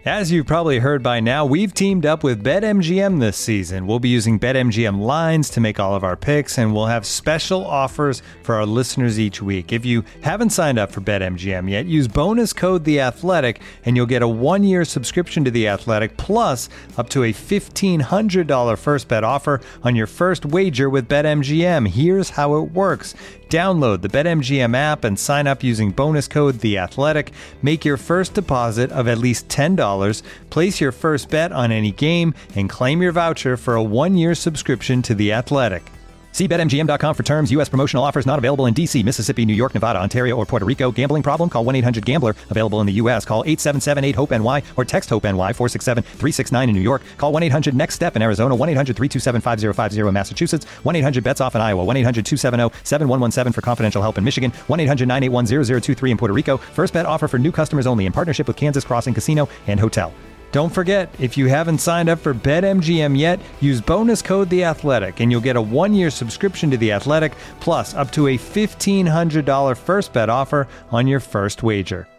As you've probably heard by now, we've teamed up with BetMGM this season. We'll be using BetMGM lines to make all of our picks, and we'll have special offers for our listeners each week. If you haven't signed up for BetMGM yet, use bonus code The Athletic, and you'll get a 1-year subscription to The Athletic, plus up to a $1,500 first bet offer on your first wager with BetMGM. Here's how it works. Download the BetMGM app and sign up using bonus code The Athletic. Make your first deposit of at least $10. Place your first bet on any game and claim your voucher for a 1-year subscription to The Athletic. See BetMGM.com for terms. U.S. promotional offers not available in D.C., Mississippi, New York, Nevada, Ontario, or Puerto Rico. Gambling problem? Call 1-800-GAMBLER. Available in the U.S. Call 877-8-HOPE-NY or text HOPE-NY 467-369 in New York. Call 1-800-NEXT-STEP in Arizona. 1-800-327-5050 in Massachusetts. 1-800-BETS-OFF in Iowa. 1-800-270-7117 for confidential help in Michigan. 1-800-981-0023 in Puerto Rico. First bet offer for new customers only in partnership with Kansas Crossing Casino and Hotel. Don't forget, if you haven't signed up for BetMGM yet, use bonus code The Athletic, and you'll get a 1-year subscription to The Athletic, plus up to a $1,500 first bet offer on your first wager.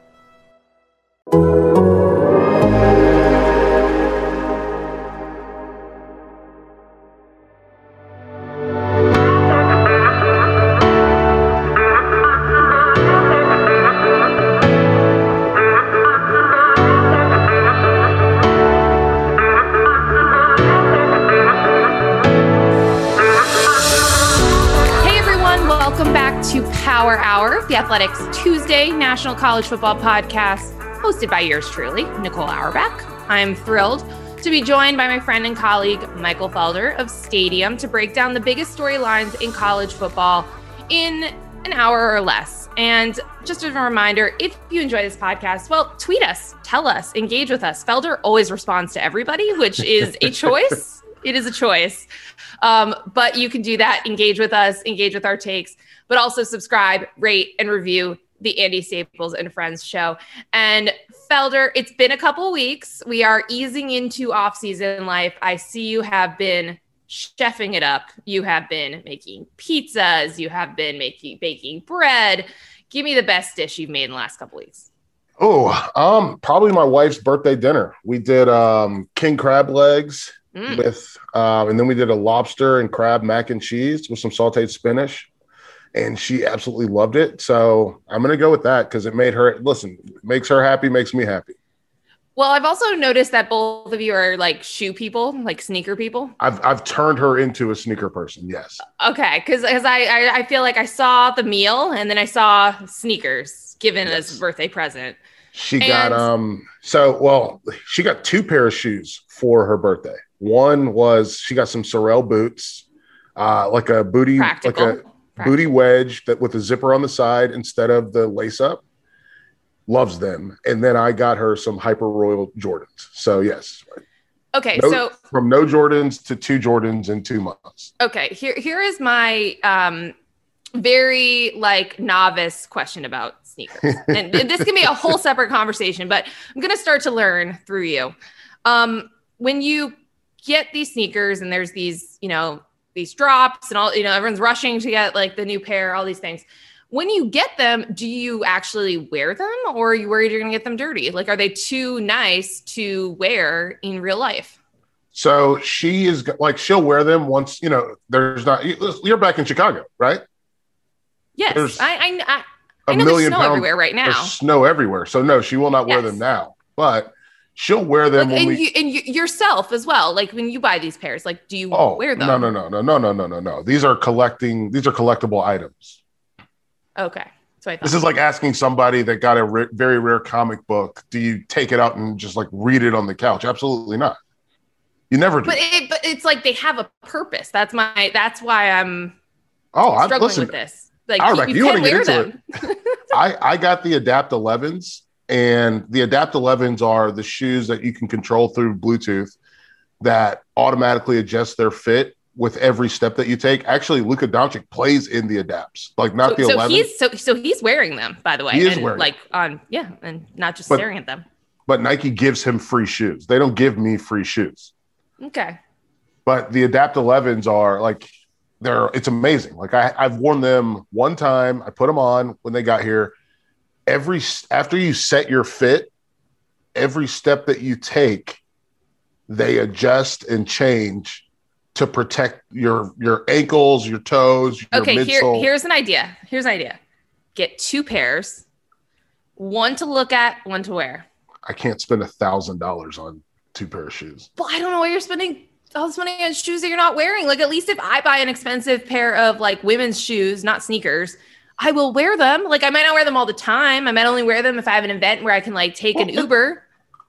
The Athletic's Tuesday National College Football Podcast, hosted by yours truly, Nicole Auerbach. I'm thrilled to be joined by my friend and colleague, Michael Felder of Stadium, to break down the biggest storylines in college football in an hour or less. And just as a reminder, if you enjoy this podcast, well, tweet us, tell us, engage with us. Felder always responds to everybody, which is a choice. It is a choice. But you can do that, engage with us, engage with our takes, but also subscribe, rate, and review the Andy Staples and Friends show. And Felder, it's been a couple weeks. We are easing into off-season life. I see you have been chefing it up. You have been making pizzas. You have been baking bread. Give me the best dish you've made in the last couple weeks. Oh, probably my wife's birthday dinner. We did king crab legs with, and then we did a lobster and crab mac and cheese with some sauteed spinach. And she absolutely loved it. So I'm going to go with that because it made her, makes her happy, makes me happy. Well, I've also noticed that both of you are like shoe people, like sneaker people. I've turned her into a sneaker person, yes. Okay, because I feel like I saw the meal and then I saw sneakers given as a birthday present. She got she got 2 pair of shoes for her birthday. One was she got some Sorel boots, like a booty, practical. like a booty wedge that with a zipper on the side instead of the lace up. Loves them. And then I got her some Hyper Royal Jordans. So yes. Okay. So from no Jordans to 2 Jordans in 2 months. Okay. Here is my very novice question about sneakers. And this can be a whole separate conversation, but I'm going to start to learn through you. When you get these sneakers and there's these, these drops and all, everyone's rushing to get the new pair, all these things. When you get them, do you actually wear them or are you worried you're going to get them dirty? Are they too nice to wear in real life? So she is she'll wear them once, there's not, you're back in Chicago, right? Yes. I know there's snow everywhere right now. There's snow everywhere. So no, she will not wear them now, but she'll wear them yourself as well. When you buy these pairs, do you wear them? No. These are collectible items. Okay. So I thought this is like asking somebody that got a very rare comic book, do you take it out and just read it on the couch? Absolutely not. You never do. But it's they have a purpose. That's why I'm struggling with this. You want to get into it. I got the Adapt 11s. And the Adapt 11s are the shoes that you can control through Bluetooth that automatically adjust their fit with every step that you take. Actually, Luka Doncic plays in the Adapts, the 11s. So he's wearing them, by the way. He is wearing and not just staring at them. But Nike gives him free shoes. They don't give me free shoes. Okay. But the Adapt 11s are it's amazing. I've worn them one time. I put them on when they got here. After you set your fit every step that you take, they adjust and change to protect your ankles, your toes, your midsole. Here's an idea. Get 2 pairs, one to look at, one to wear. I can't spend $1,000 on 2 pair of shoes. Well, I don't know why you're spending all this money on shoes that you're not wearing. Like, at least if I buy an expensive pair of like women's shoes, not sneakers, I will wear them. Like, I might not wear them all the time. I might only wear them if I have an event where I can like take an Uber.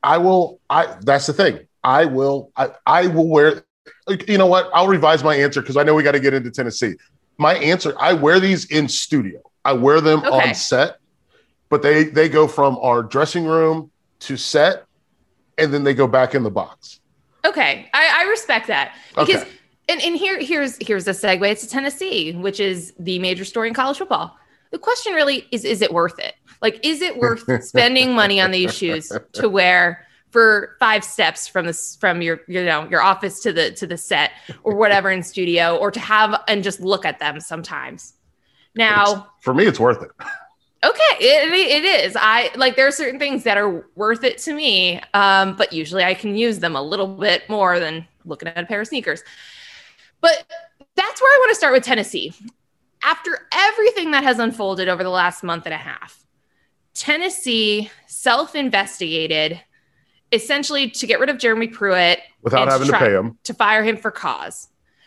That's the thing. I will wear, you know what? I'll revise my answer because I know we got to get into Tennessee. My answer, I wear these in studio. I wear them on set, but they go from our dressing room to set, and then they go back in the box. Okay. I respect that because, and here's a segue to Tennessee, which is the major story in college football. The question really is it worth it? Like, is it worth spending money on these shoes to wear for 5 steps from your office to the set or whatever in studio, or to have and just look at them sometimes? Now, for me, it's worth it. Okay, it is. There are certain things that are worth it to me, but usually I can use them a little bit more than looking at a pair of sneakers. But that's where I want to start with Tennessee. After everything that has unfolded over the last month and a half, Tennessee self-investigated essentially to get rid of Jeremy Pruitt without having to pay him, to fire him for cause.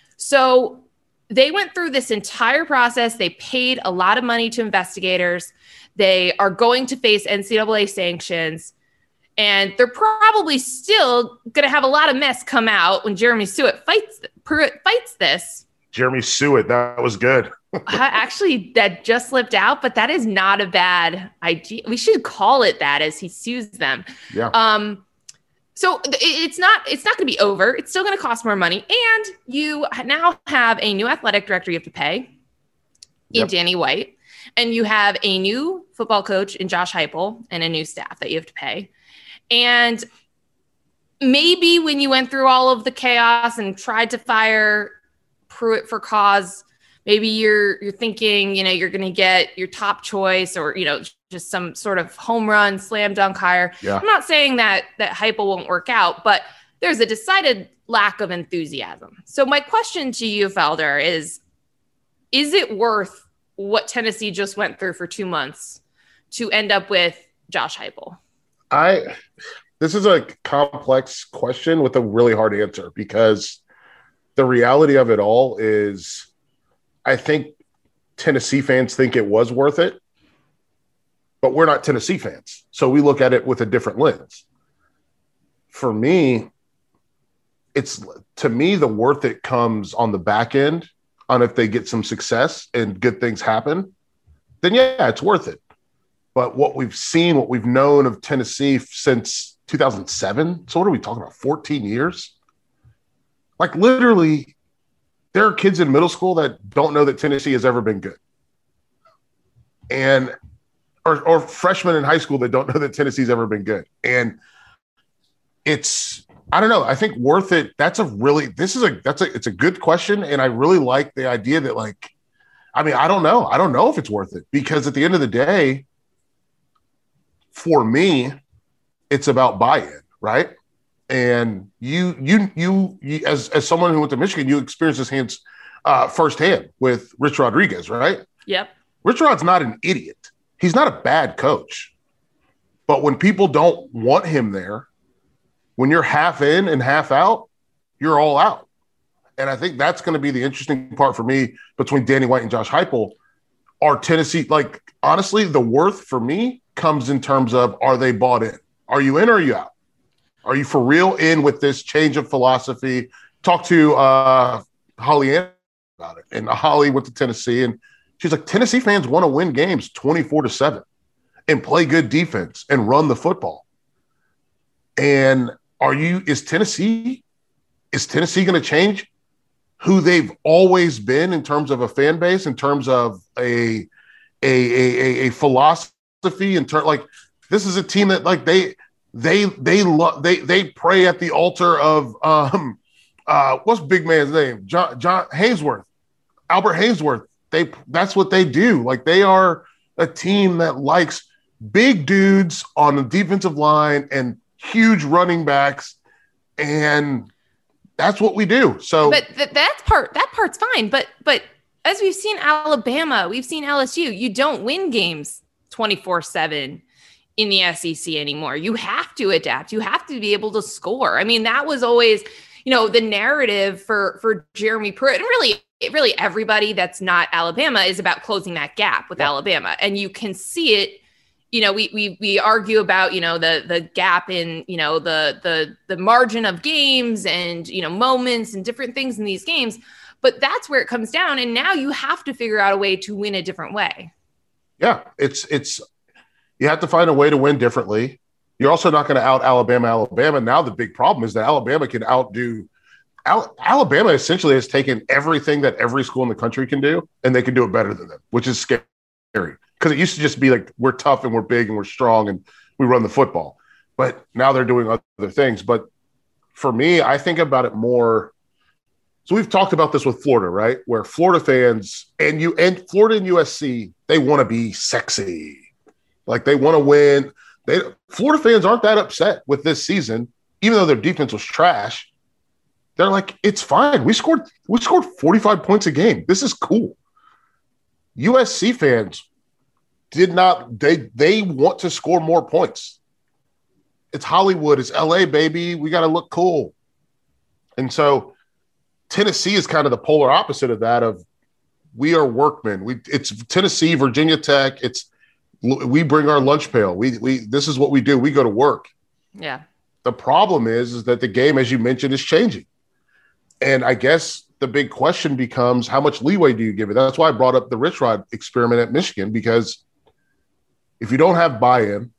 So they went through this entire process. They paid a lot of money to investigators. They are going to face NCAA sanctions, and they're probably still going to have a lot of mess come out when Jeremy Pruitt fights this. Jeremy Pruitt, that was good. Actually, that just slipped out, but that is not a bad idea. We should call it that as he sues them. Yeah. So it's not going to be over. It's still going to cost more money. And you now have a new athletic director you have to pay in Danny White. And you have a new football coach in Josh Heupel and a new staff that you have to pay. And maybe when you went through all of the chaos and tried to fire Pruitt for cause, maybe you're thinking, you're going to get your top choice or, just some sort of home run, slam dunk hire. Yeah. I'm not saying that Heupel won't work out, but there's a decided lack of enthusiasm. So my question to you, Felder, is it worth what Tennessee just went through for 2 months to end up with Josh Heupel? This is a complex question with a really hard answer, because the reality of it all is I think Tennessee fans think it was worth it, but we're not Tennessee fans. So we look at it with a different lens. For me, the worth it comes on the back end, on if they get some success and good things happen, then yeah, it's worth it. But what we've seen, what we've known of Tennessee since 2007, so what are we talking about, 14 years? Like, literally, there are kids in middle school that don't know that Tennessee has ever been good. And or freshmen in high school that don't know that Tennessee's ever been good. And I don't know. I think worth it. It's a good question. And I really like the idea that, I don't know. I don't know if it's worth it, because at the end of the day, for me, it's about buy-in, right? And you as someone who went to Michigan, you experienced this firsthand with Rich Rodriguez, right? Yep. Rich Rod's not an idiot. He's not a bad coach. But when people don't want him there, when you're half in and half out, you're all out. And I think that's going to be the interesting part for me between Danny White and Josh Heupel. Are Tennessee, honestly, the worth for me comes in terms of, are they bought in? Are you in or are you out? Are you for real in with this change of philosophy? Talk to Holly Ann about it. And Holly went to Tennessee, and she's like, Tennessee fans want to win games 24-7 and play good defense and run the football. And is Tennessee going to change who they've always been in terms of a fan base, in terms of a philosophy, this is a team that they pray at the altar of what's big man's name? John Haynesworth, Albert Haynesworth. That's what they do. They are a team that likes big dudes on the defensive line and huge running backs, and that's what we do. So, but that part's fine. But as we've seen Alabama, we've seen LSU. You don't win games 24/7 in the SEC anymore. You have to adapt. You have to be able to score. I mean, that was always, the narrative for Jeremy Pruitt, and really everybody that's not Alabama is about closing that gap with Alabama. And you can see it. We argue about, the gap in, the margin of games and, moments and different things in these games. But that's where it comes down. And now you have to figure out a way to win a different way. Yeah, it's you have to find a way to win differently. You're also not going to out Alabama. Now the big problem is that Alabama can outdo Alabama. Essentially has taken everything that every school in the country can do, and they can do it better than them, which is scary. Because it used to just be like, we're tough and we're big and we're strong and we run the football. But now they're doing other things. But for me, I think about it more. So we've talked about this with Florida, right? Where Florida fans and Florida and USC, they want to be sexy. Like they want to win. Florida fans aren't that upset with this season, even though their defense was trash. They're like, it's fine. We scored 45 points a game. This is cool. USC fans did not, they want to score more points. It's Hollywood, it's LA, baby. We got to look cool. And so Tennessee is kind of the polar opposite of that, of we are workmen. It's Tennessee, Virginia Tech. We bring our lunch pail. This is what we do. We go to work. Yeah. The problem is that the game, as you mentioned, is changing. And I guess the big question becomes, how much leeway do you give it? That's why I brought up the Rich Rod experiment at Michigan, because if you don't have buy-in,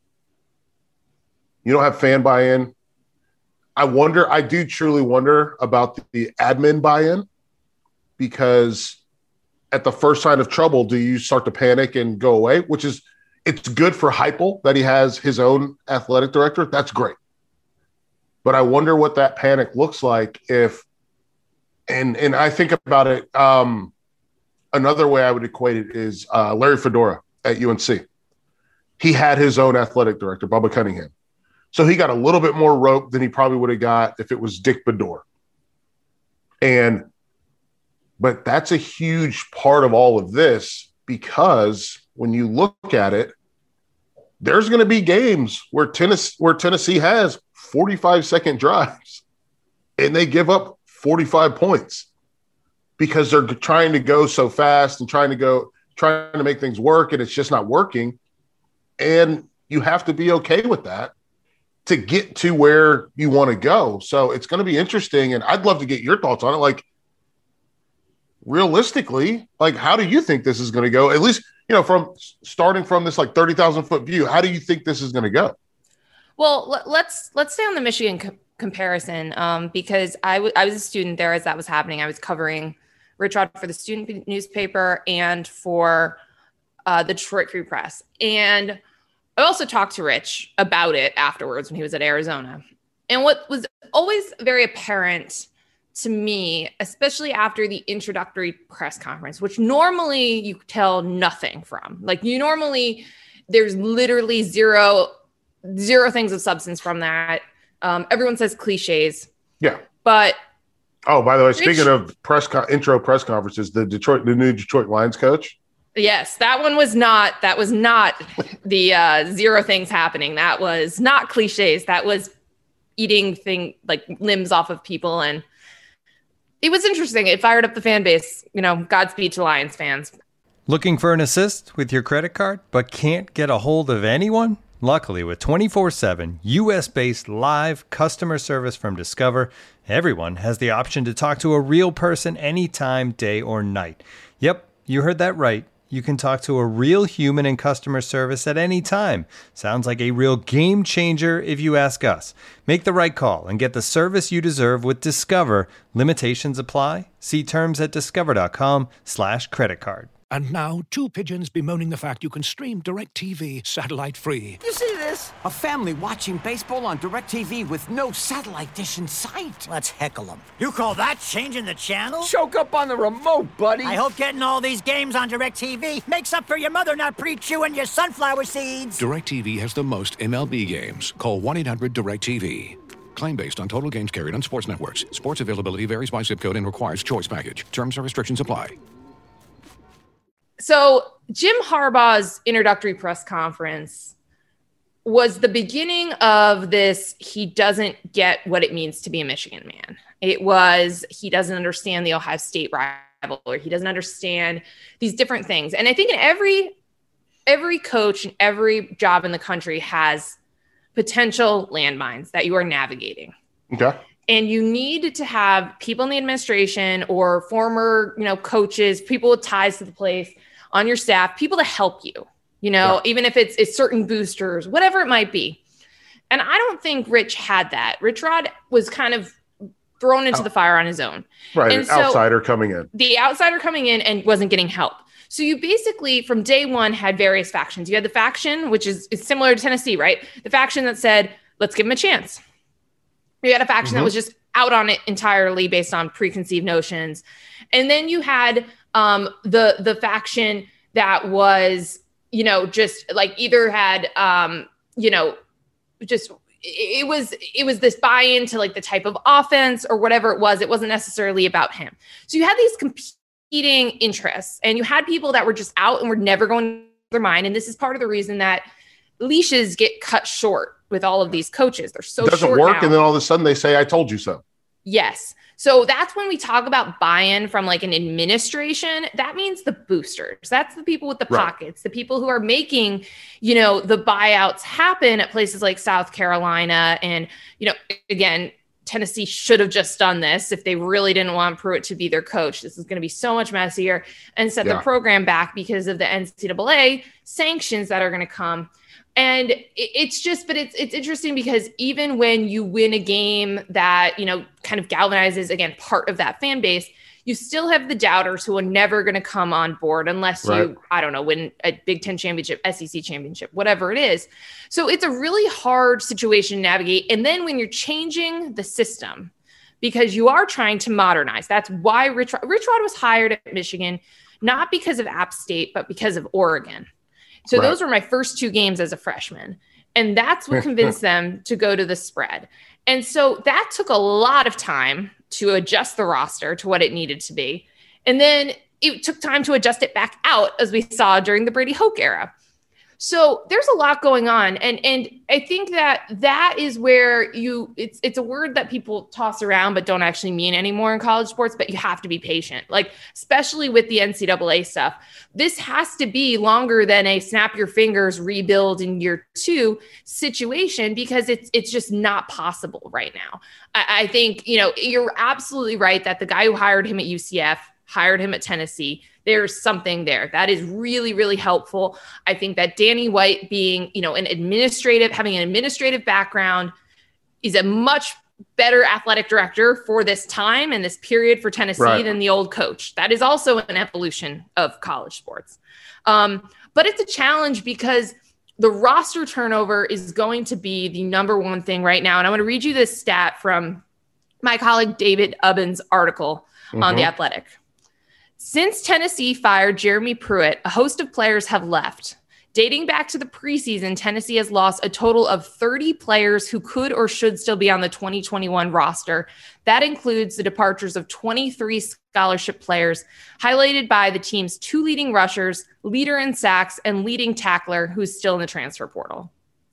you don't have fan buy-in, I do truly wonder about the admin buy-in, because at the first sign of trouble, do you start to panic and go away? It's good for Heupel that he has his own athletic director. That's great. But I wonder what that panic looks like if, and I think about it, another way I would equate it is Larry Fedora at UNC. He had his own athletic director, Bubba Cunningham. So he got a little bit more rope than he probably would have got if it was Dick Bedore. But that's a huge part of all of this, because when you look at it, there's going to be games where Tennessee has 45-second drives and they give up 45 points because they're trying to go so fast and trying to make things work, and it's just not working. And you have to be okay with that to get to where you want to go. So it's going to be interesting, and I'd love to get your thoughts on it. Like, realistically, like, how do you think this is going to go? At least, from starting from this like 30,000 foot view, how do you think this is going to go? Well, let's stay on the Michigan comparison, because I was a student there as that was happening. I was covering Rich Rod for the student newspaper and for the Detroit Free Press. And I also talked to Rich about it afterwards when he was at Arizona. And what was always very apparent to me, especially after the introductory press conference, which normally you tell nothing from, like there's literally zero things of substance from that. Everyone says cliches. Yeah. But by the way, speaking of intro press conferences, the new Detroit Lions coach. Yes, that was not the zero things happening. That was not cliches. That was eating limbs off of people. And it was interesting. It fired up the fan base. Godspeed to Lions fans. Looking for an assist with your credit card, but can't get a hold of anyone? Luckily, with 24/7 U.S.-based live customer service from Discover, everyone has the option to talk to a real person anytime, day or night. Yep, you heard that right. You can talk to a real human in customer service at any time. Sounds like a real game changer if you ask us. Make the right call and get the service you deserve with Discover. Limitations apply. See terms at discover.com/creditcard. And now, two pigeons bemoaning the fact you can stream DirecTV satellite-free. You see this? A family watching baseball on DirecTV with no satellite dish in sight. Let's heckle them. You call that changing the channel? Choke up on the remote, buddy. I hope getting all these games on DirecTV makes up for your mother not pre-chewing your sunflower seeds. DirecTV has the most MLB games. Call 1-800-DirecTV. Claim based on total games carried on sports networks. Sports availability varies by zip code and requires choice package. Terms and restrictions apply. So Jim Harbaugh's introductory press conference was the beginning of this. He doesn't get what it means to be a Michigan man. It was, he doesn't understand the Ohio State rivalry. He doesn't understand these different things. And I think in every coach and every job in the country has potential landmines that you are navigating. Okay. And you need to have people in the administration or former, coaches, people with ties to the place on your staff, people to help you, even if it's certain boosters, whatever it might be. And I don't think Rich had that. Rich Rod was kind of thrown into the fire on his own. Right. And an outsider coming in. The outsider coming in and wasn't getting help. So you basically, from day one, had various factions. You had the faction, which is similar to Tennessee, right? The faction that said, let's give him a chance. You had a faction that was just out on it entirely based on preconceived notions. And then you had the faction that was, just like either had, it was this buy-in to like the type of offense or whatever it was. It wasn't necessarily about him. So you had these competing interests and you had people that were just out and were never going to their mind. And this is part of the reason that leashes get cut short with all of these coaches. They're so short. It doesn't work. And then all of a sudden they say, I told you so. Yes. So that's when we talk about buy-in from like an administration. That means the boosters. That's the people with the pockets, the people who are making, the buyouts happen at places like South Carolina. And, again, Tennessee should have just done this if they really didn't want Pruitt to be their coach. This is going to be so much messier and set the program back because of the NCAA sanctions that are going to come. And it's interesting because even when you win a game that, kind of galvanizes, again, part of that fan base, you still have the doubters who are never going to come on board unless you, win a Big Ten championship, SEC championship, whatever it is. So it's a really hard situation to navigate. And then when you're changing the system, because you are trying to modernize, that's why Rich Rod was hired at Michigan, not because of App State, but because of Oregon. So those were my first two games as a freshman. And that's what convinced them to go to the spread. And so that took a lot of time to adjust the roster to what it needed to be. And then it took time to adjust it back out, as we saw during the Brady Hoke era. So there's a lot going on. And I think that is where it's a word that people toss around, but don't actually mean anymore in college sports, but you have to be patient, like, especially with the NCAA stuff. This has to be longer than a snap your fingers, rebuild in year 2 situation, because it's just not possible right now. I think, you're absolutely right that the guy who hired him at UCF hired him at Tennessee. There's something there that is really, really helpful. I think that Danny White being, having an administrative background is a much better athletic director for this time and this period for Tennessee than the old coach. That is also an evolution of college sports. But it's a challenge because the roster turnover is going to be the number one thing right now. And I want to read you this stat from my colleague David Ubben's article on The Athletic. Since Tennessee fired Jeremy Pruitt, a host of players have left. Dating back to the preseason, Tennessee has lost a total of 30 players who could or should still be on the 2021 roster. That includes the departures of 23 scholarship players, highlighted by the team's 2 leading rushers, leader in sacks, and leading tackler who's still in the transfer portal.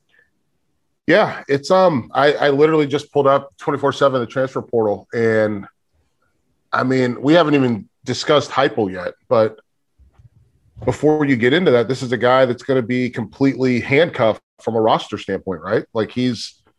Yeah, it's I literally just pulled up 24/7 the transfer portal, and I mean, we haven't even discussed Heupel yet, but before you get into that, this is a guy that's going to be completely handcuffed from a roster standpoint, right? Like he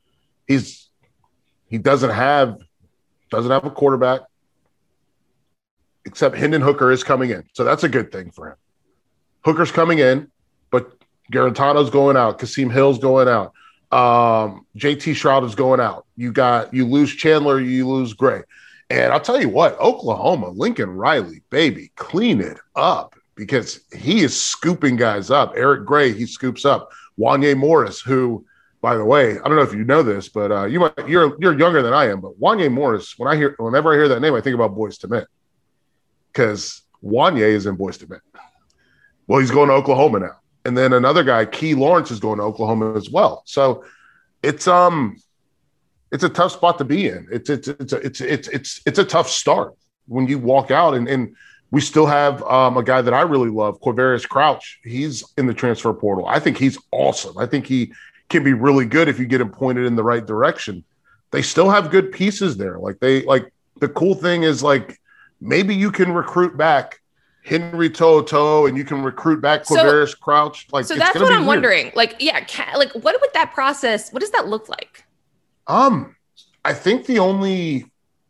doesn't have a quarterback, except Hendon Hooker is coming in. So that's a good thing for him. Hooker's coming in, but Garantano's going out. Kasim Hill's going out. JT Shroud is going out. You lose Chandler, you lose Gray. And I'll tell you what, Oklahoma, Lincoln Riley, baby, clean it up. because he is scooping guys up. Eric Gray, he scoops up. Wanye Morris, who, by the way, I don't know if you know this, but you're younger than I am. But Wanye Morris, whenever I hear that name, I think about Boyz II Men, because Wanye is in Boyz II Men. Well, he's going to Oklahoma now, and then another guy, Key Lawrence, is going to Oklahoma as well. So it's a tough spot to be in. It's a tough start when you walk out, and we still have a guy that I really love, Quavaris Crouch. He's in the transfer portal. I think he's awesome. I think he can be really good if you get him pointed in the right direction. They still have good pieces there. The cool thing is, like, maybe you can recruit back Henry To'oTo'o and you can recruit back Quavaris Crouch. So that's what I'm wondering. What would that process, what does that look like? I think the only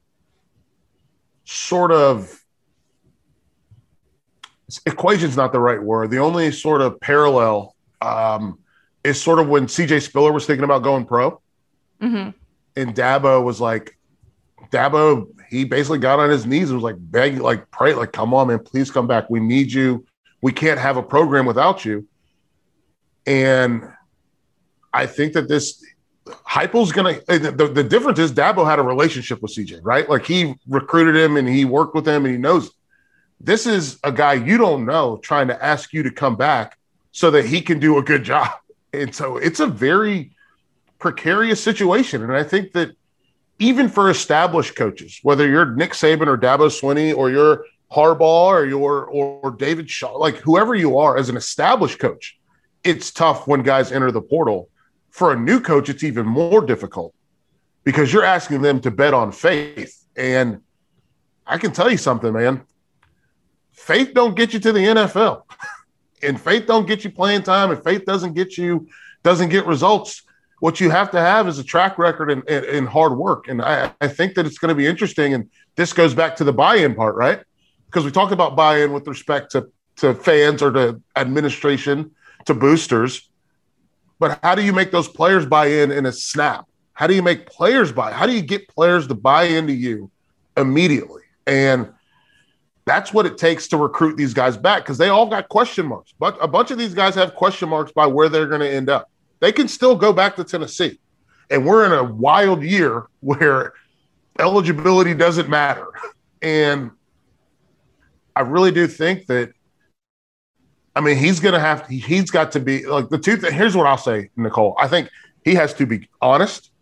sort of equation's not the right word. The only sort of parallel is sort of when CJ Spiller was thinking about going pro. Mm-hmm. And Dabo was like, he basically got on his knees and was like begging, like pray, like, come on, man, please come back. We need you. We can't have a program without you. And I think that Heupel's going to – the difference is Dabo had a relationship with CJ, right? Like, he recruited him and he worked with him and he knows it. This is a guy you don't know trying to ask you to come back so that he can do a good job. And so it's a very precarious situation. And I think that even for established coaches, whether you're Nick Saban or Dabo Swinney or you're Harbaugh or David Shaw, like whoever you are as an established coach, it's tough when guys enter the portal. For a new coach, it's even more difficult because you're asking them to bet on faith. And I can tell you something, man. Faith don't get you to the NFL, and faith don't get you playing time, and faith doesn't get results. What you have to have is a track record and hard work. And I think that it's going to be interesting. And this goes back to the buy-in part, right? Because we talked about buy-in with respect to fans or to administration, to boosters. But how do you make those players buy in a snap? How do you make players buy? How do you get players to buy into you immediately? And that's what it takes to recruit these guys back, because they all got question marks. But a bunch of these guys have question marks by where they're going to end up. They can still go back to Tennessee. And we're in a wild year where eligibility doesn't matter. And I really do think that, I mean, he's got to be like here's what I'll say, Nicole. I think he has to be honest.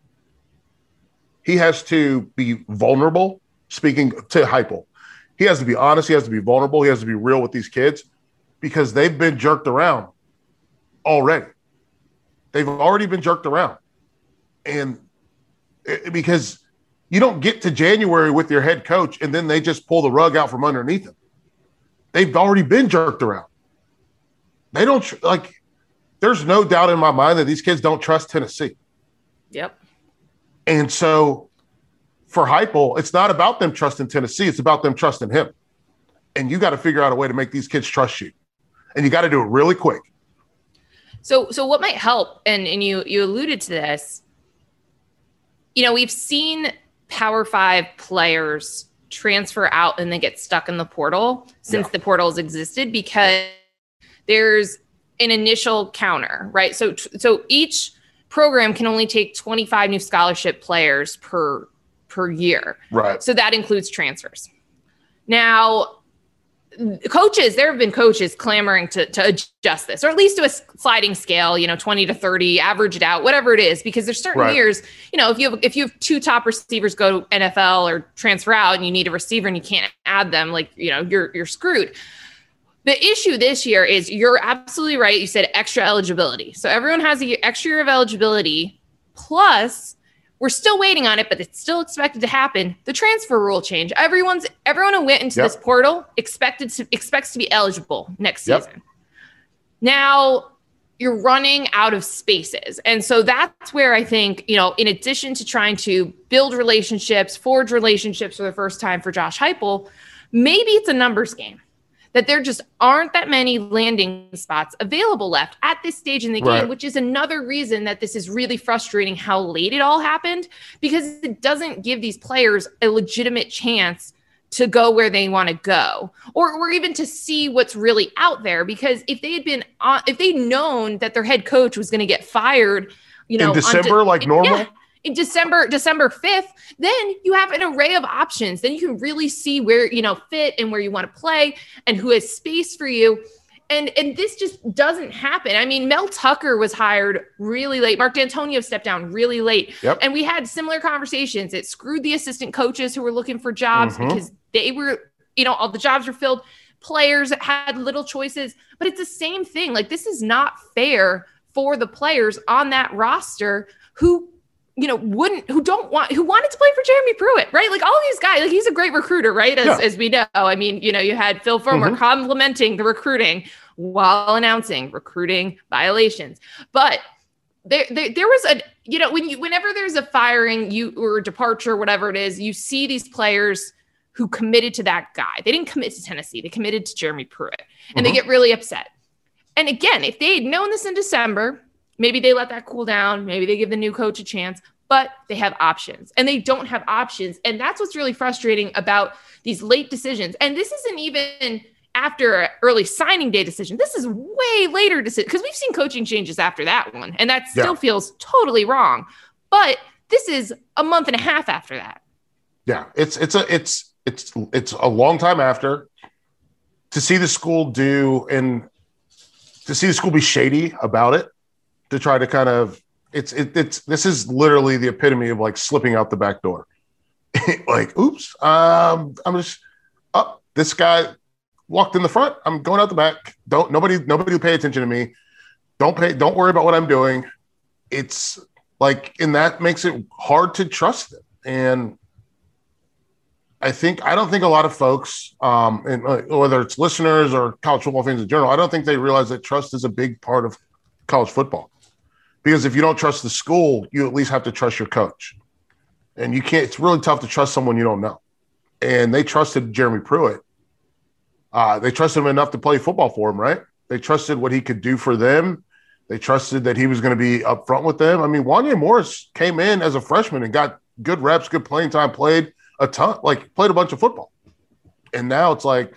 He has to be vulnerable, speaking to Heupel. He has to be honest. He has to be vulnerable. He has to be real with these kids because they've been jerked around already. They've already been jerked around. And because you don't get to January with your head coach and then they just pull the rug out from underneath him. They've already been jerked around. They don't there's no doubt in my mind that these kids don't trust Tennessee. Yep. And so for Heupel, it's not about them trusting Tennessee. It's about them trusting him. And you got to figure out a way to make these kids trust you. And you got to do it really quick. So what might help, and you alluded to this, we've seen Power 5 players transfer out and then get stuck in the portal since the portal's existed because there's an initial counter, right? So each program can only take 25 new scholarship players per year. Right. So that includes transfers. Now, coaches, there have been coaches clamoring to adjust this, or at least to a sliding scale, 20 to 30, average it out, whatever it is, because there's certain years, if you have two top receivers go to NFL or transfer out and you need a receiver and you can't add them, you're screwed. The issue this year is you're absolutely right. You said extra eligibility. So everyone has an extra year of eligibility, plus we're still waiting on it, but it's still expected to happen. The transfer rule change. Everyone who went into this portal expects to be eligible next season. Now you're running out of spaces. And so that's where I think, in addition to trying to build relationships, forge relationships for the first time for Josh Heupel, maybe it's a numbers game. That there just aren't that many landing spots available left at this stage in the game, which is another reason that this is really frustrating how late it all happened, because it doesn't give these players a legitimate chance to go where they want to go, or even to see what's really out there. Because if they'd known that their head coach was going to get fired, in December, normal. Yeah, in December 5th, then you have an array of options. Then you can really see where, fit and where you want to play and who has space for you. And this just doesn't happen. I mean, Mel Tucker was hired really late. Mark D'Antonio stepped down really late. Yep. And we had similar conversations. It screwed the assistant coaches who were looking for jobs because they were, all the jobs were filled. Players had little choices. But it's the same thing. Like, this is not fair for the players on that roster who wanted to play for Jeremy Pruitt, right? Like, all these guys, like, he's a great recruiter, right? As we know. I mean, you had Phil Fulmer complimenting the recruiting while announcing recruiting violations. But there was whenever there's a firing, or a departure, whatever it is, you see these players who committed to that guy. They didn't commit to Tennessee. They committed to Jeremy Pruitt, and they get really upset. And again, if they had known this in December, maybe they let that cool down. Maybe they give the new coach a chance, but they have options, and they don't have options. And that's what's really frustrating about these late decisions. And this isn't even after an early signing day decision. This is way later decision, because we've seen coaching changes after that one, and that still feels totally wrong. But this is a month and a half after that. Yeah, it's a long time after. To see the school to see the school be shady about it, to try to kind of, this is literally the epitome of like slipping out the back door. Like, oops, this guy walked in the front. I'm going out the back. Nobody will pay attention to me. Don't worry about what I'm doing. It's like, and that makes it hard to trust them. And I don't think a lot of folks, and whether it's listeners or college football fans in general, I don't think they realize that trust is a big part of college football. Because if you don't trust the school, you at least have to trust your coach. And you can't, it's really tough to trust someone you don't know. And they trusted Jeremy Pruitt. They trusted him enough to play football for him, right? They trusted what he could do for them. They trusted that he was going to be upfront with them. I mean, Wanya Morris came in as a freshman and got good reps, good playing time, played a ton, played a bunch of football. And now it's like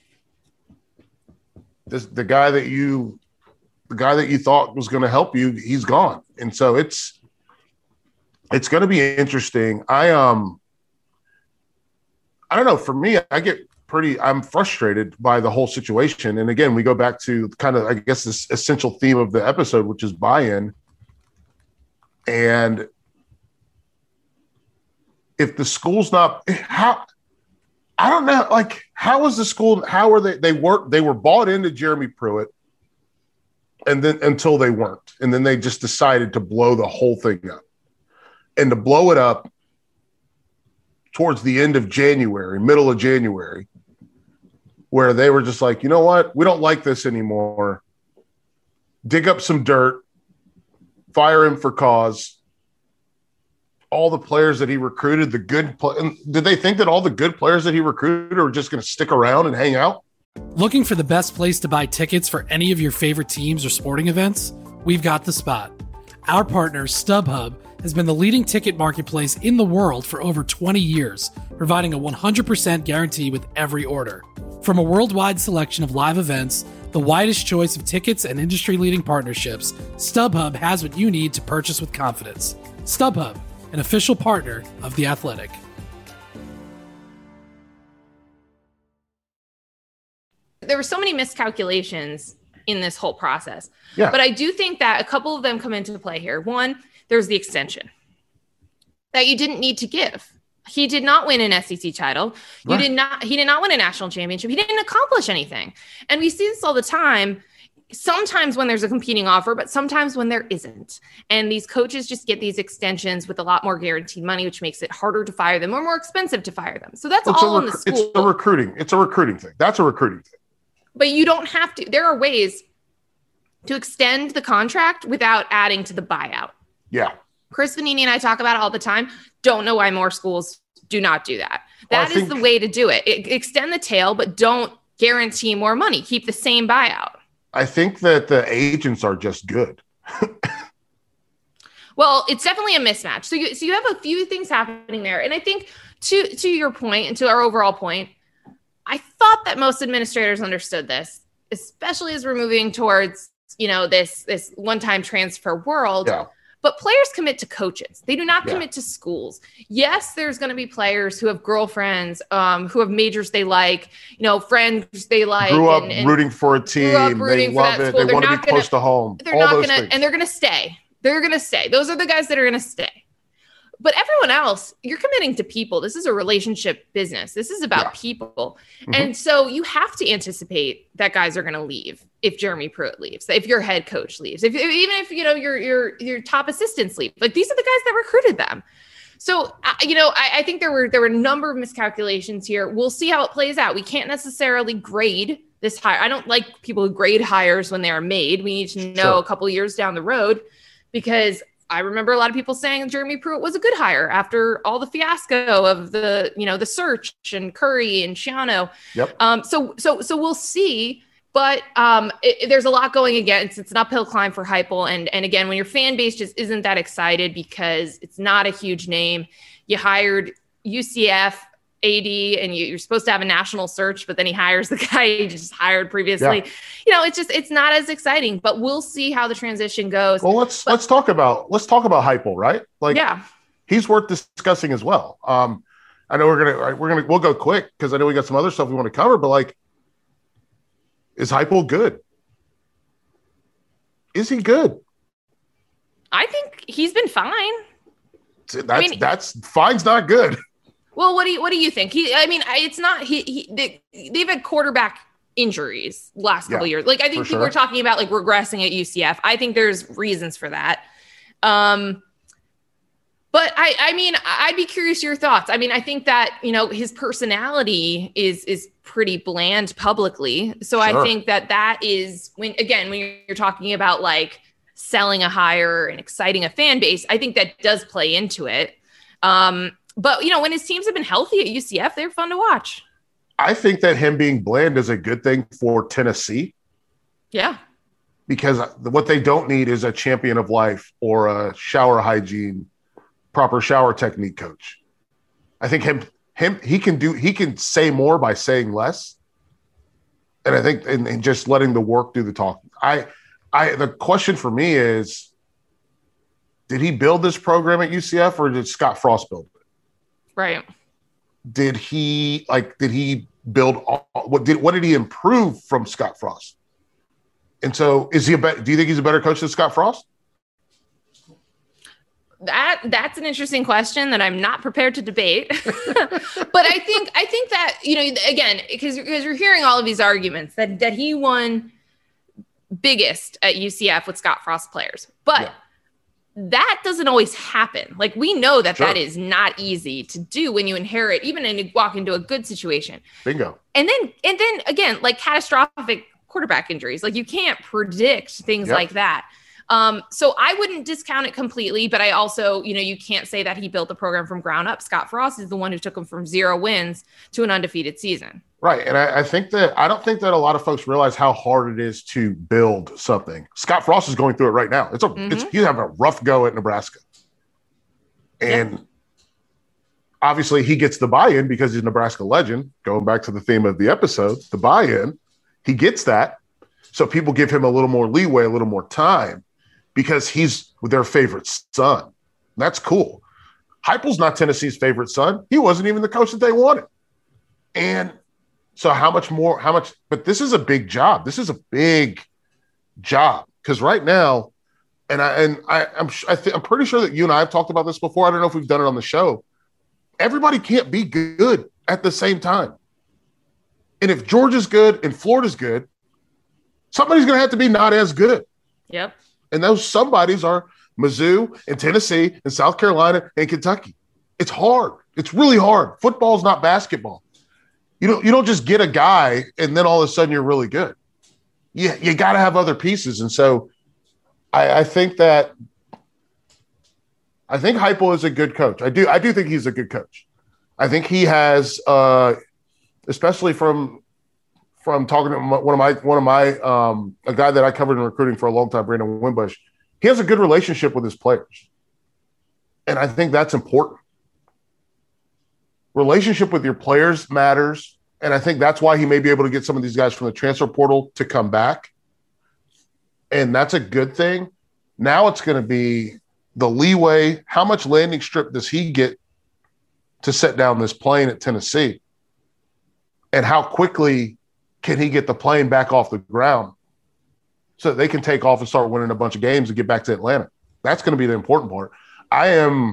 the guy that you thought was going to help you, he's gone. And so it's going to be interesting. I don't know. For me, I'm frustrated by the whole situation. And again, we go back to kind of, I guess, this essential theme of the episode, which is buy-in. And if the school's not, I don't know, like, how is the school, how are they were bought into Jeremy Pruitt, and then until they weren't. And then they just decided to blow the whole thing up. And to blow it up towards the end of January, middle of January, where they were just like, you know what? We don't like this anymore. Dig up some dirt, fire him for cause. All the players that he recruited, did they think that all the good players that he recruited are just going to stick around and hang out? Looking for the best place to buy tickets for any of your favorite teams or sporting events? We've got the spot. Our partner, StubHub, has been the leading ticket marketplace in the world for over 20 years, providing a 100% guarantee with every order. From a worldwide selection of live events, the widest choice of tickets and industry-leading partnerships, StubHub has what you need to purchase with confidence. StubHub, an official partner of The Athletic. There were so many miscalculations in this whole process. Yeah. But I do think that a couple of them come into play here. One, there's the extension that you didn't need to give. He did not win an SEC title. Right. He did not win a national championship. He didn't accomplish anything. And we see this all the time. Sometimes when there's a competing offer, but sometimes when there isn't. And these coaches just get these extensions with a lot more guaranteed money, which makes it harder to fire them or more expensive to fire them. So that's all on the school. It's a recruiting thing. That's a recruiting thing. But you don't have to. There are ways to extend the contract without adding to the buyout. Yeah. Chris Vanini and I talk about it all the time. Don't know why more schools do not do that. That is the way to do it. Extend the tail, but don't guarantee more money. Keep the same buyout. I think that the agents are just good. Well, it's definitely a mismatch. So you have a few things happening there. And I think to your point and to our overall point, I thought that most administrators understood this, especially as we're moving towards, this one-time transfer world. Yeah. But players commit to coaches. They do not commit to schools. Yes, there's going to be players who have girlfriends, who have majors they like, friends they like. Grew up rooting for a team. They love it. They want to be close to home. They're not going to, and they're going to stay. They're going to stay. Those are the guys that are going to stay. But everyone else, you're committing to people. This is a relationship business. This is about people. Mm-hmm. And so you have to anticipate that guys are going to leave if Jeremy Pruitt leaves, if your head coach leaves, even if your top assistants leave. Like, these are the guys that recruited them. So, I think there were a number of miscalculations here. We'll see how it plays out. We can't necessarily grade this hire. I don't like people who grade hires when they are made. We need to know a couple of years down the road, because I remember a lot of people saying Jeremy Pruitt was a good hire after all the fiasco of the search and Curry and Schiano. Yep. So we'll see, but there's a lot going against. It's an uphill climb for Heupel. And again, when your fan base just isn't that excited because it's not a huge name, you hired UCF AD and you're supposed to have a national search, but then he hires the guy he just hired previously. Yeah. It's not as exciting, but we'll see how the transition goes. Well, let's talk about Heupel, right? He's worth discussing as well. I know we'll go quick because I know we got some other stuff we want to cover, but is Heupel good? Is he good? I think he's been fine. That's fine's not good. Well, what do you think? It's not they've had quarterback injuries last couple of years. I think people are talking about regressing at UCF. I think there's reasons for that. But I'd be curious your thoughts. I think that, his personality is pretty bland publicly. So I think that is when you're talking about selling a hire and exciting a fan base, I think that does play into it. But, when his teams have been healthy at UCF, they're fun to watch. I think that him being bland is a good thing for Tennessee. Yeah. Because what they don't need is a champion of life or a shower hygiene, proper shower technique coach. I think he can say more by saying less. And I think and just letting the work do the talking. The question for me is, did he build this program at UCF or did Scott Frost build it? Right. Did he build what did he improve from Scott Frost? And so do you think he's a better coach than Scott Frost? That's an interesting question that I'm not prepared to debate. But I think that, again, because you're hearing all of these arguments that he won biggest at UCF with Scott Frost players. But that doesn't always happen. We know that that is not easy to do when you inherit, even when you walk into a good situation. Bingo. And then again, catastrophic quarterback injuries. You can't predict things like that. So I wouldn't discount it completely, but I also, you can't say that he built the program from ground up. Scott Frost is the one who took him from 0 wins to an undefeated season. Right. And I don't think that a lot of folks realize how hard it is to build something. Scott Frost is going through it right now. You have a rough go at Nebraska. And obviously he gets the buy-in because he's a Nebraska legend. Going back to the theme of the episode, the buy-in, he gets that. So people give him a little more leeway, a little more time because he's their favorite son. That's cool. Heupel's not Tennessee's favorite son. He wasn't even the coach that they wanted. And so but this is a big job. This is a big job because right now, I'm pretty sure that you and I have talked about this before. I don't know if we've done it on the show. Everybody can't be good at the same time. And if Georgia's good and Florida's good, somebody's going to have to be not as good. Yep. And those somebodies are Mizzou and Tennessee and South Carolina and Kentucky. It's hard. It's really hard. Football's not basketball. You don't just get a guy and then all of a sudden you're really good. You got to have other pieces. And so I think Heupel is a good coach. I do think he's a good coach. I think he has, especially from talking to a guy that I covered in recruiting for a long time, Brandon Wimbush, he has a good relationship with his players. And I think that's important. Relationship with your players matters. And I think that's why he may be able to get some of these guys from the transfer portal to come back. And that's a good thing. Now it's going to be the leeway. How much landing strip does he get to set down this plane at Tennessee? And how quickly can he get the plane back off the ground so that they can take off and start winning a bunch of games and get back to Atlanta? That's going to be the important part. I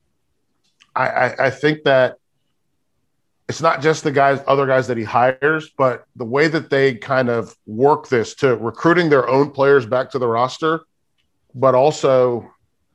think that it's not just the other guys that he hires, but the way that they kind of work this to recruiting their own players back to the roster, but also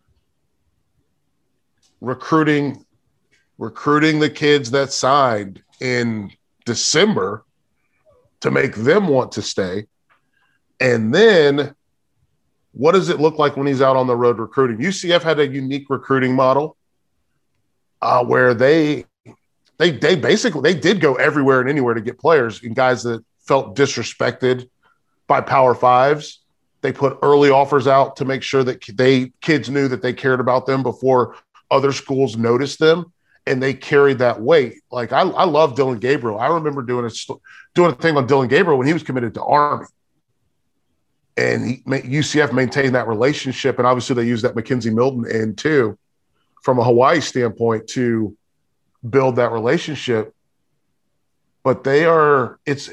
recruiting the kids that signed in December to make them want to stay. And then what does it look like when he's out on the road recruiting? UCF had a unique recruiting model where they basically did go everywhere and anywhere to get players and guys that felt disrespected by Power Fives. They put early offers out to make sure that kids knew that they cared about them before other schools noticed them, and they carried that weight. Like I love Dillon Gabriel. I remember doing a thing on Dillon Gabriel when he was committed to Army, and UCF maintained that relationship, and obviously they used that Mackenzie Milton in too, from a Hawaii standpoint to build that relationship. But they had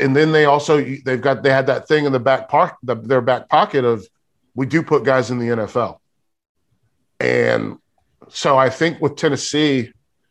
that thing in the back pocket, their back pocket of, we do put guys in the NFL. And so I think with Tennessee,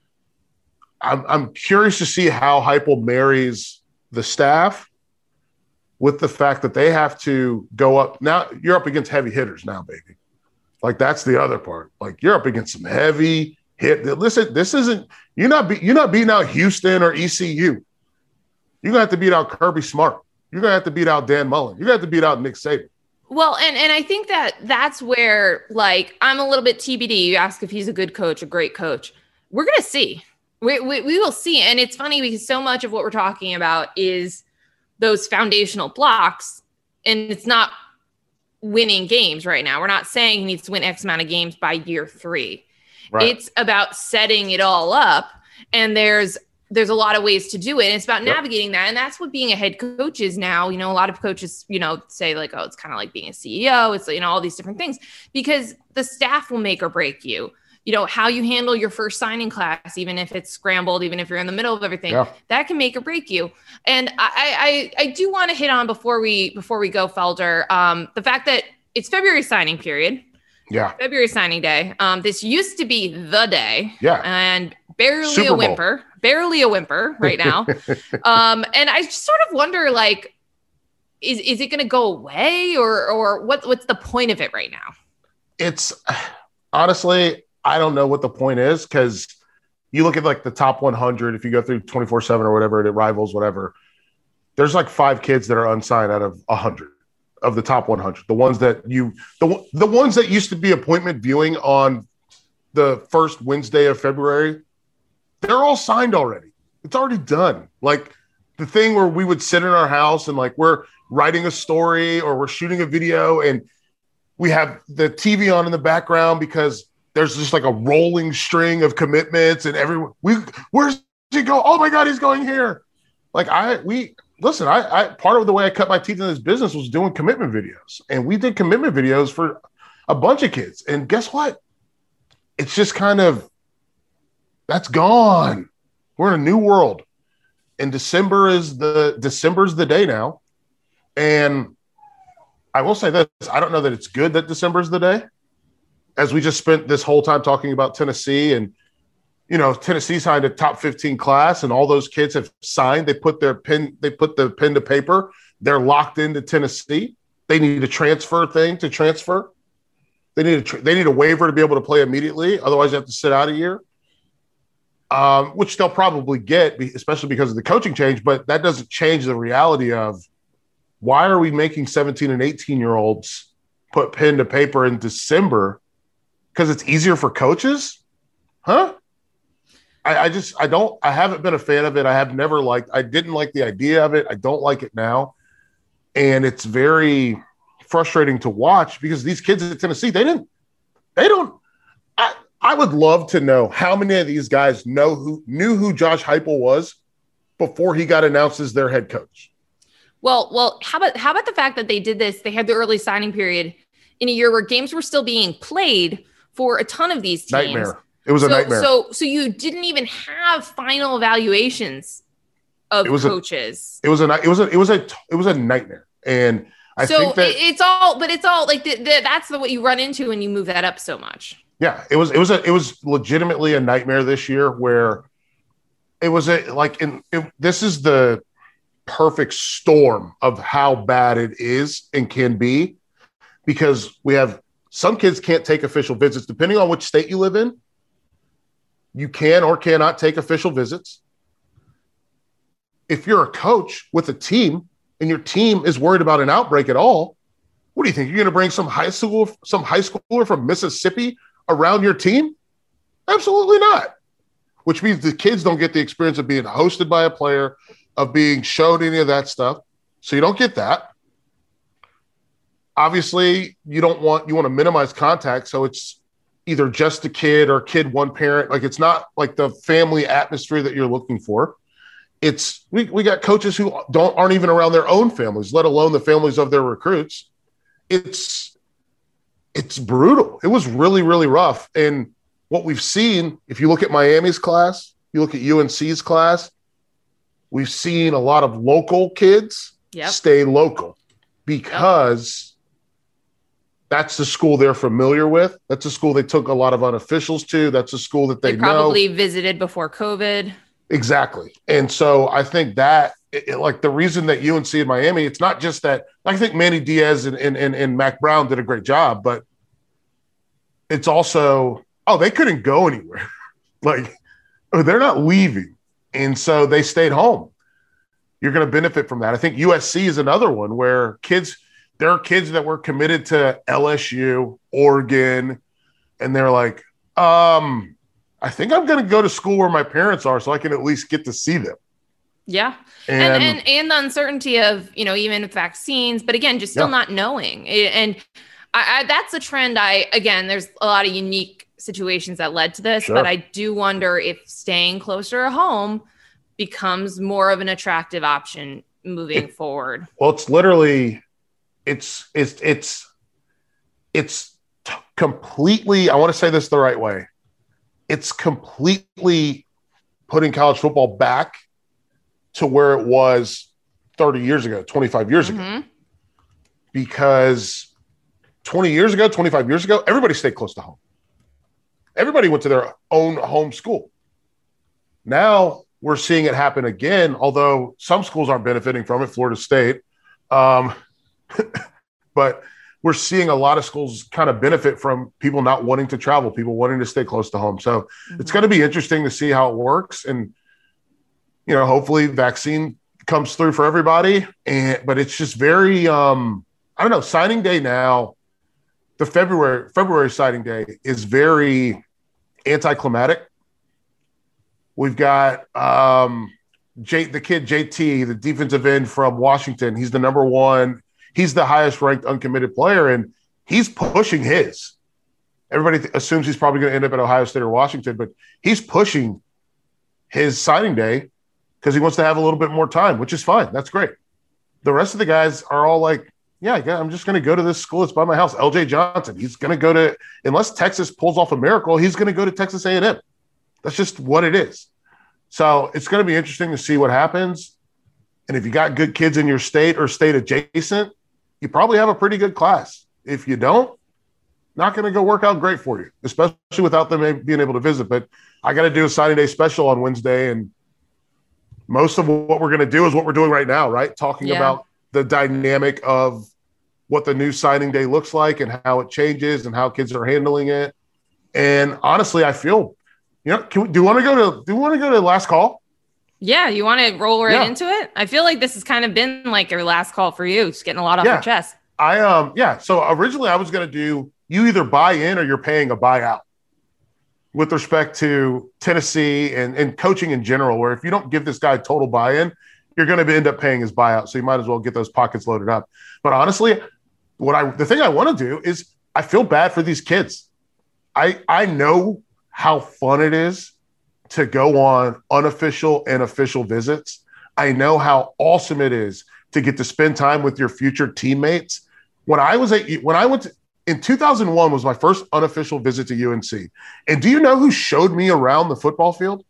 I'm curious to see how Heupel marries the staff with the fact that they have to go up. Now you're up against heavy hitters now, baby. Like that's the other part. Like you're up against some heavy hit. Listen, this isn't, you're not beating out Houston or ECU. You're going to have to beat out Kirby Smart. You're going to have to beat out Dan Mullen. You're going to have to beat out Nick Saban. Well, and I think that's where, like, I'm a little bit TBD. You ask if he's a good coach, a great coach. We're going to see. We will see. And it's funny because so much of what we're talking about is those foundational blocks, and it's not winning games right now. We're not saying he needs to win X amount of games by year 3. Right. It's about setting it all up. And there's a lot of ways to do it. And it's about navigating that. And that's what being a head coach is now. You know, a lot of coaches, say like, oh, it's kind of like being a CEO. It's, all these different things, because the staff will make or break you. How you handle your first signing class, even if it's scrambled, even if you're in the middle of everything, that can make or break you. And I do want to hit on before we go, Felder, the fact that it's February signing period. Yeah. February signing day. This used to be the day. Yeah. And barely a whimper right now. And I just sort of wonder, like, is it going to go away or what's the point of it right now? It's honestly, I don't know what the point is, because you look at like the top 100, if you go through 24/7 or whatever, it rivals whatever. There's like 5 kids that are unsigned out of 100 of the top 100. The ones that the ones that used to be appointment viewing on the first Wednesday of February, they're all signed already. It's already done. Like the thing where we would sit in our house and like we're writing a story or we're shooting a video and we have the TV on in the background because there's just like a rolling string of commitments and everyone, where's he go? Oh my God, he's going here. Like I part of the way I cut my teeth in this business was doing commitment videos, and we did commitment videos for a bunch of kids. And guess what? It's just kind of, that's gone. We're in a new world, and December's the day now. And I will say this, I don't know that it's good that December's the day, as we just spent this whole time talking about Tennessee, and Tennessee signed a top 15 class and all those kids have signed. They put the pen to paper. They're locked into Tennessee. They need a transfer thing to transfer. They need a waiver to be able to play immediately. Otherwise you have to sit out a year, which they'll probably get, especially because of the coaching change. But that doesn't change the reality of, why are we making 17 and 18-year-olds put pen to paper in December? Because it's easier for coaches? Huh? I haven't been a fan of it. I didn't like the idea of it. I don't like it now. And it's very frustrating to watch because these kids at Tennessee, I I would love to know how many of these guys knew who Josh Heupel was before he got announced as their head coach. Well, how about the fact that they did this? They had the early signing period in a year where games were still being played for a ton of these teams. Nightmare. It was a nightmare. So you didn't even have final evaluations of coaches. It was a nightmare. And I think that it's all like that's what you run into when you move that up so much. Yeah, it was legitimately a nightmare this year where it was this is the perfect storm of how bad it is and can be, because we have some kids can't take official visits depending on which state you live in. You can or cannot take official visits. If you're a coach with a team and your team is worried about an outbreak at all, what do you think? You're going to bring some high schooler from Mississippi around your team? Absolutely not. Which means the kids don't get the experience of being hosted by a player, of being shown any of that stuff. So you don't get that. Obviously, you want to minimize contact. So it's either just a kid or kid, one parent. Like, it's not like the family atmosphere that you're looking for. It's we got coaches who aren't even around their own families, let alone the families of their recruits. It's brutal. It was really, really rough. And what we've seen, if you look at Miami's class, you look at UNC's class, we've seen a lot of local kids stay local because that's the school they're familiar with. That's a school they took a lot of unofficials to. That's a school that they probably visited before COVID. Exactly. And so I think that like the reason that UNC and Miami, it's not just that. I think Manny Diaz and Mac Brown did a great job, but it's also, they couldn't go anywhere. Like, they're not leaving. And so they stayed home. You're going to benefit from that. I think USC is another one where there are kids that were committed to LSU, Oregon, and they're like, I think I'm going to go to school where my parents are so I can at least get to see them. Yeah. And the uncertainty of, even with vaccines, but again, just still not knowing. And that's a trend. There's a lot of unique situations that led to this, but I do wonder if staying closer to home becomes more of an attractive option moving forward. Well, it's literally, it's completely, I want to say this the right way. It's completely putting college football back to where it was 30 years ago, 25 years ago. Because 25 years ago, everybody stayed close to home. Everybody went to their own home school. Now we're seeing it happen again, although some schools aren't benefiting from it, Florida State. But we're seeing a lot of schools kind of benefit from people not wanting to travel, people wanting to stay close to home. So it's going to be interesting to see how it works. And, hopefully vaccine comes through for everybody. But it's just very, signing day now, the February signing day is very anticlimactic. We've got the kid JT, the defensive end from Washington. He's the number one. He's the highest ranked uncommitted player, and he's pushing his. Everybody assumes he's probably going to end up at Ohio State or Washington, but he's pushing his signing day because he wants to have a little bit more time, which is fine. That's great. The rest of the guys are all like, yeah, I'm just going to go to this school. It's by my house. LJ Johnson, he's going to go to – unless Texas pulls off a miracle, he's going to go to Texas A&M. That's just what it is. So it's going to be interesting to see what happens. And if you got good kids in your state or state adjacent, you probably have a pretty good class. If you don't, not going to go work out great for you, especially without them being able to visit. But I got to do a signing day special on Wednesday, and most of what we're going to do is what we're doing right now, right? Talking about the dynamic of what the new signing day looks like and how it changes and how kids are handling it. And honestly, I feel, do you want to go to last call? Yeah, you want to roll right into it? I feel like this has kind of been like your last call for you, just getting a lot off your chest. So originally I was going to do, you either buy in or you're paying a buyout with respect to Tennessee and coaching in general, where if you don't give this guy total buy-in, you're going to end up paying his buyout. So you might as well get those pockets loaded up. But honestly, the thing I want to do is I feel bad for these kids. I know how fun it is to go on unofficial and official visits. I know how awesome it is to get to spend time with your future teammates. In 2001 was my first unofficial visit to UNC. And do you know who showed me around the football field?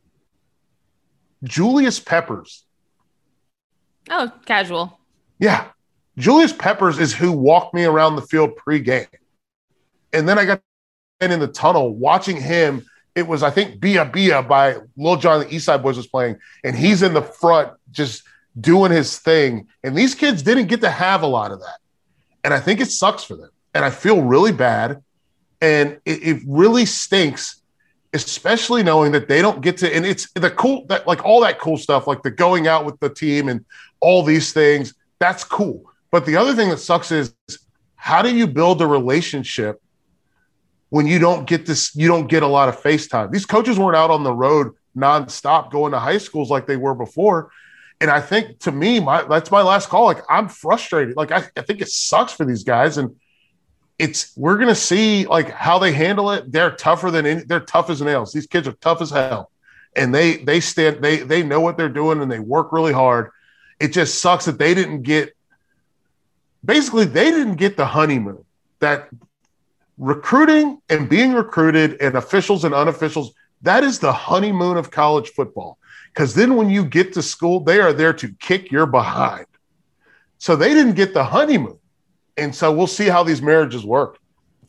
Julius Peppers. Oh, casual. Yeah. Julius Peppers is who walked me around the field pre-game. And then I got in the tunnel watching him. It was, I think, Bia Bia by Lil Jon, the East Side Boys was playing. And he's in the front just doing his thing. And these kids didn't get to have a lot of that. And I think it sucks for them. And I feel really bad. And it really stinks, especially knowing that they don't get to, and it's the cool, that like all that cool stuff, like the going out with the team and all these things, that's cool. But the other thing that sucks is, how do you build a relationship when you don't get this, you don't get a lot of FaceTime? These coaches weren't out on the road nonstop going to high schools like they were before. And I think, to me, that's my last call. Like, I'm frustrated. Like, I think it sucks for these guys. And we're going to see like how they handle it. They're they're tough as nails. These kids are tough as hell. And they know what they're doing and they work really hard. It just sucks that they didn't get the honeymoon. That recruiting and being recruited and officials and unofficials, that is the honeymoon of college football. Because then when you get to school, they are there to kick your behind. So they didn't get the honeymoon. And so we'll see how these marriages work.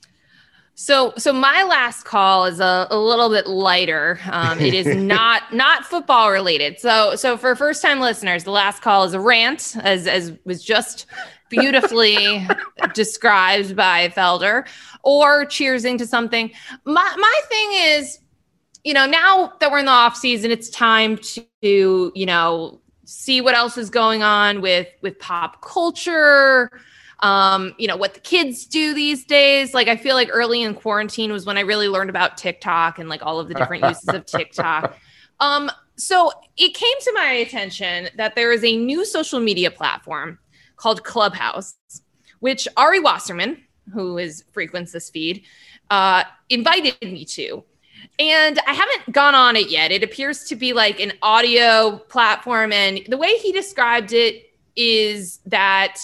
So my last call is a little bit lighter. It is not football related. So for first time listeners, the last call is a rant, as was just beautifully described by Felder, or cheersing to something. My thing is, now that we're in the off season, it's time to, see what else is going on with pop culture. What the kids do these days. Like, I feel like early in quarantine was when I really learned about TikTok and like all of the different uses of TikTok. So it came to my attention that there is a new social media platform called Clubhouse, which Ari Wasserman, who frequents this feed, invited me to. And I haven't gone on it yet. It appears to be like an audio platform. And the way he described it is that,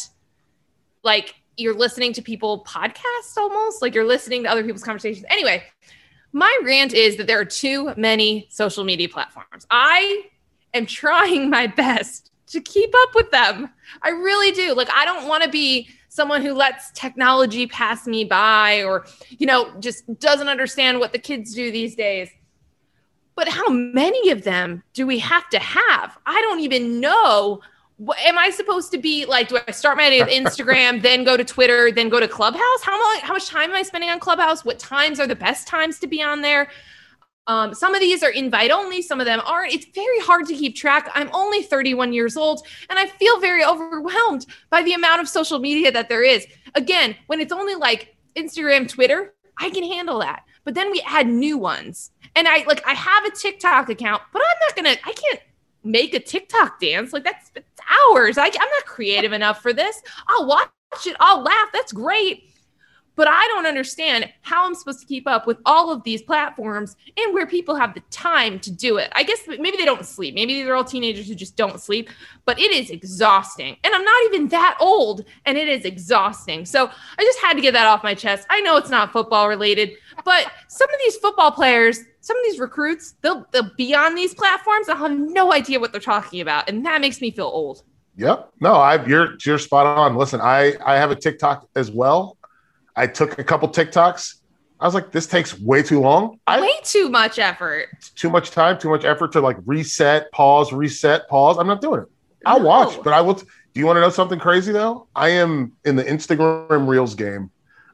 like, you're listening to people podcast almost, like you're listening to other people's conversations. Anyway, my rant is that there are too many social media platforms. I am trying my best to keep up with them. I really do. Like, I don't want to be someone who lets technology pass me by or, just doesn't understand what the kids do these days. But how many of them do we have to have? I don't even know. Am I supposed to be like, do I start my day with Instagram, then go to Twitter, then go to Clubhouse? How much time am I spending on Clubhouse? What times are the best times to be on there? Some of these are invite only. Some of them aren't. It's very hard to keep track. I'm only 31 years old, and I feel very overwhelmed by the amount of social media that there is. Again, when it's only like Instagram, Twitter, I can handle that. But then we add new ones. And I have a TikTok account, but I can't make a TikTok dance. Like, it's hours. I'm not creative enough for this. I'll watch it. I'll laugh. That's great. But I don't understand how I'm supposed to keep up with all of these platforms and where people have the time to do it. I guess maybe they don't sleep. Maybe these are all teenagers who just don't sleep, but it is exhausting. And I'm not even that old, and it is exhausting. So I just had to get that off my chest. I know it's not football related, but some of these football players, some of these recruits, they'll be on these platforms. I'll have no idea what they're talking about. And that makes me feel old. Yep. No, you're spot on. Listen, I have a TikTok as well. I took a couple TikToks. I was like, this takes way too long. Way too much effort. Too much time, too much effort to like reset, pause. I'm not doing it. I'll watch, but I will. Do you want to know something crazy though? I am in the Instagram Reels game.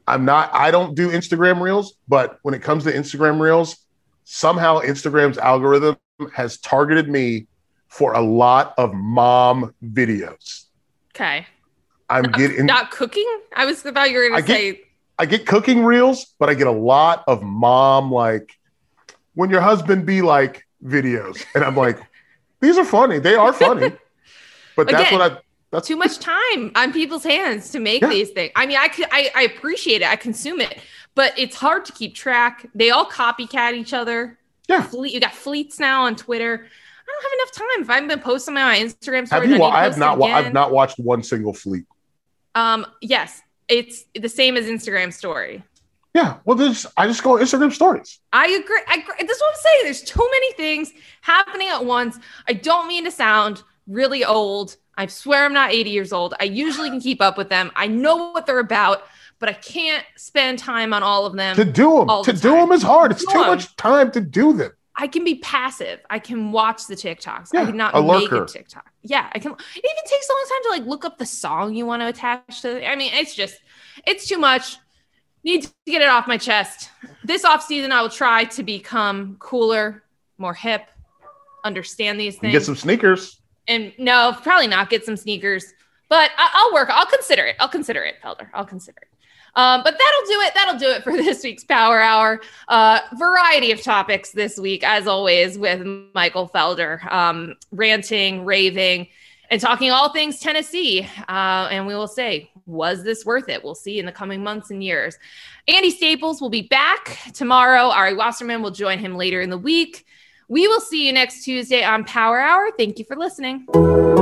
I don't do Instagram Reels, but when it comes to Instagram Reels, somehow Instagram's algorithm has targeted me for a lot of mom videos. Okay. I'm getting not cooking. I was about you were going to say. I get cooking reels, but I get a lot of mom, like, when your husband be like videos. And I'm like, these are funny. They are funny. But that's too much time on people's hands to make these things. I mean, I appreciate it. I consume it. but it's hard to keep track. They all copycat each other. Yeah. You got fleets now on Twitter. I don't have enough time. If I've been posting my Instagram stories, I've not watched one single fleet. Yes, it's the same as Instagram story. Yeah, well, I just go Instagram stories. I agree. This is what I'm saying. There's too many things happening at once. I don't mean to sound really old. I swear I'm not 80 years old. I usually can keep up with them. I know what they're about, but I can't spend time on all of them. To do them is hard. It's too much time to do them. I can be passive. I can watch the TikToks. Yeah, I cannot make a TikTok. Yeah, I can. It even takes a long time to like look up the song you want to attach to. I mean, it's too much. Need to get it off my chest. This offseason, I will try to become cooler, more hip, understand these things. Get some sneakers. And no, probably not get some sneakers. But I'll work. I'll consider it. Felder. I'll consider it. But that'll do it. That'll do it for this week's Power Hour. Variety of topics this week, as always, with Michael Felder, ranting, raving, and talking all things Tennessee. And we will say, was this worth it? We'll see in the coming months and years. Andy Staples will be back tomorrow. Ari Wasserman will join him later in the week. We will see you next Tuesday on Power Hour. Thank you for listening.